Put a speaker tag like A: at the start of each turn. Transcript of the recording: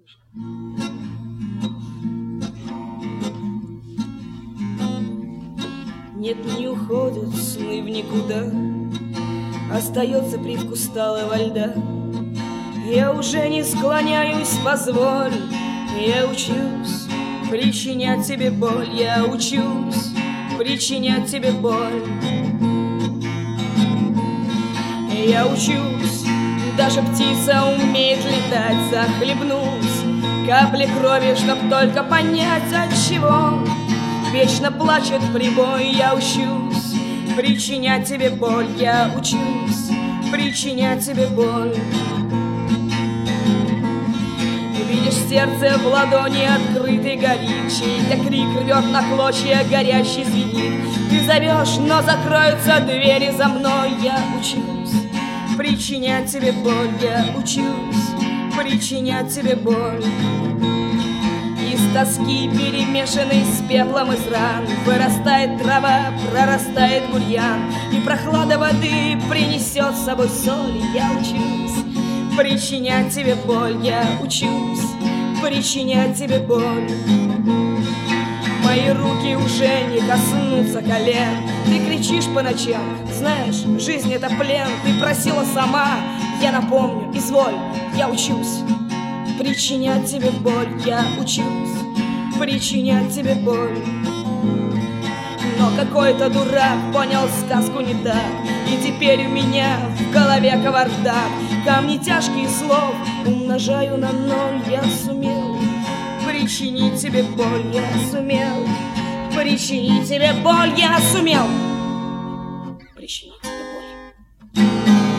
A: Нет, не уходят сны в никуда, остается привкус талого льда. Я уже не склоняюсь, позволь, я учусь причинять тебе боль. Я учусь причинять тебе боль. Я учусь, даже птица умеет летать. Захлебнусь капли крови, чтоб только понять, от чего вечно плачет прибой. Я учусь причинять тебе боль. Я учусь причинять тебе боль. Видишь, сердце в ладони открытой горит, чей-то крик рвет на клочья, горящий звенит. Ты зовешь, но закроются двери за мной. Я учусь причинять тебе боль. Я учусь причинять тебе боль. Из тоски, перемешанной с пеплом из ран, вырастает трава, прорастает бурьян, и прохлада воды принесет с собой соль. Я учусь причинять тебе боль. Я учусь причинять тебе боль. Мои руки уже не коснутся колен. Ты кричишь по ночам, знаешь, жизнь — это плен. Ты просила сама, я напомню, изволь. Я учусь причинять тебе боль. Я учусь причинять тебе боль. Но какой-то дурак понял сказку не так, и теперь у меня в голове кавардак. Камни тяжкие слов умножаю на ноль. Я сумел причинить тебе боль. Я сумел причинить тебе боль. Я сумел причинить тебе боль.